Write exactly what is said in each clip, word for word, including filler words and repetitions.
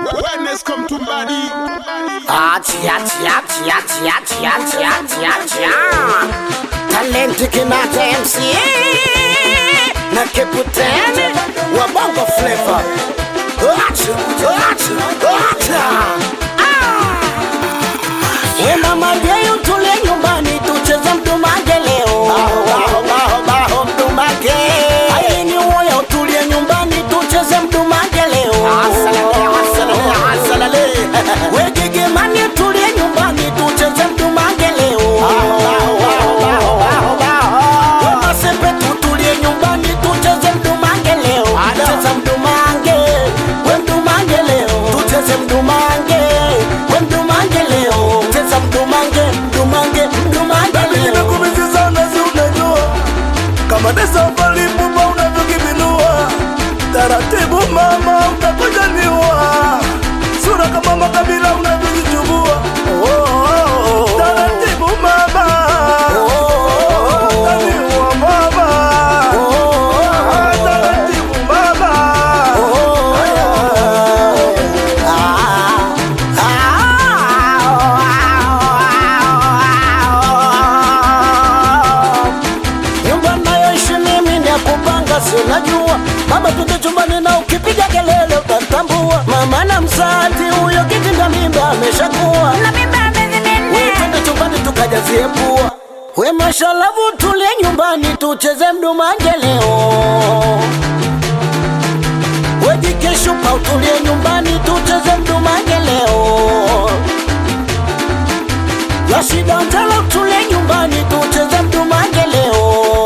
Wellness come to body. Achi, achi, achi, achi, achi, achi, achi, achi. Talenti Kinata M C na Keputeni wa Bongo Flava. Achi, achi, achi. We mama yeyo tule nyumbani tucheze mdumange leo. Baho, baho, baho mdumange. Ayeni uoya utulie nyumbani tucheze mdumange leo. Asalale, asalale, asalale. We gege mani tulie nyumbani tucheze mdumange leo. Baho, baho, baho, baho, baho. We masepe tutulie nyumbani tucheze mdumange leo. Tucheze mdumange, we mdumange leo. Tucheze mdumange, we mdumange leo. Tucheze mdumange, mdumange, mdumange leo. Nimekumizi sana si unajua, kama desa palipupa unavyokibinua. Taratibu mama utakuja niua, sura kama makabila unavyojichubua. Oh, oh, oh. Taratibu mama utaniua mama. Ah, taratibu mama. Nyumba nayoishi mimi ni ya kupanga, si unajua. Baba tuke chumbani na ukipiga kelele utatambua. Mama na mzazi huyo kitinda mimba ameshakuwa. We twende chumbani tukajazie pua. We mashalavu tulie nyumbani tucheze mdumange leo. We jikeshupa utulie nyumbani tucheze mdumange leo. Ya shida njala utulie nyumbani tucheze mdumange leo.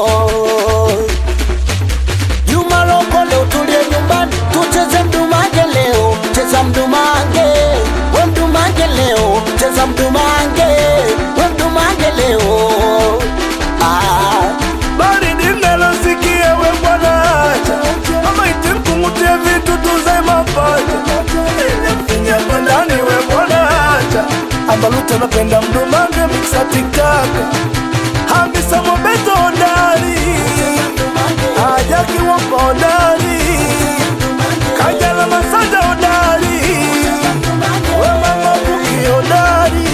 Juma Lokole utulie nyumbani tucheze mdumange leo. Cheza mdumange, we mdumange leo. Cheza mdumange, we mdumange leo. Ah, Baridi nalosikia we bwana acha, mama iti mkungutie vitu tuzae mapacha. Ile mfinya kwa ndani we bwana acha, ambaluta napenda mdumange mixa tikaka. Hamisa mobeto ondari, ajaki wako ondari, kajala masada ondari, we mama buki ondari.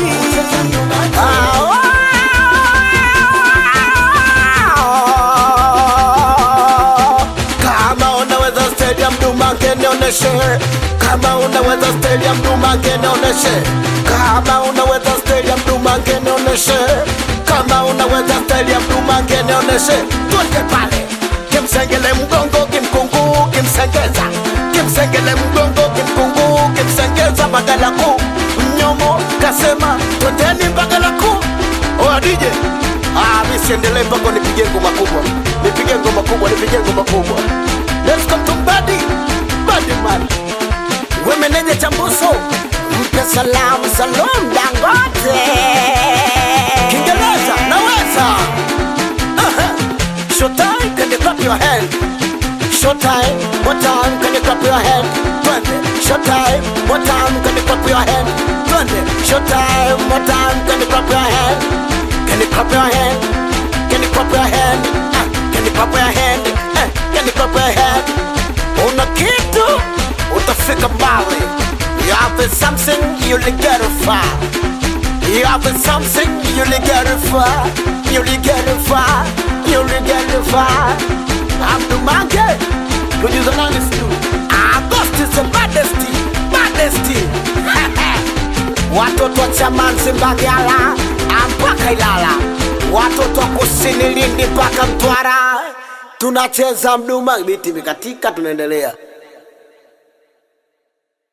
kama unaweza stadium dumange nioneshe. Kama unaweza stadium dumange nioneshe. Kama unaweza stadium dumange nioneshe. Kama unaweza stadium dumange nioneshe. Twende pale kimsengele mgongo kimkungu kimsengeza. Kimsengele mgongo kimkungu kimsengeza. Bagala kuu mnyomo kasema twendeni bagala kuu. Oya D J, ah, mimi siendelee mpaka nipige ngoma kubwa. Nipige ngoma kubwa, nipige ngoma kubwa. Let's come to body, body man. We meneja Chambuso, mpe salamu Salum Dangote. Kiingereza naweza. Aha. Showtime, can you clap your hand? Showtime, what time can you clap your hand? Twende. Showtime, what time can you clap your hand? Twende. Showtime, what time can you clap your hand? Can you clap your hand? Can you clap your hand? Ah, can you clap your hand? Eh, can you clap your hand? Una kitu utafika mbali. You have something you'll get far. You have something you'll get far. You'll get far. You'll get far. I'm the monkey. Producer honest you. August is the baddest, baddest. Watoto wa Chamanzi Mbagala mpaka Ilala, watoto wa Kusini Lindi mpaka Mtwara, tunacheza mdumange. Biti mikatika, tunaendelea.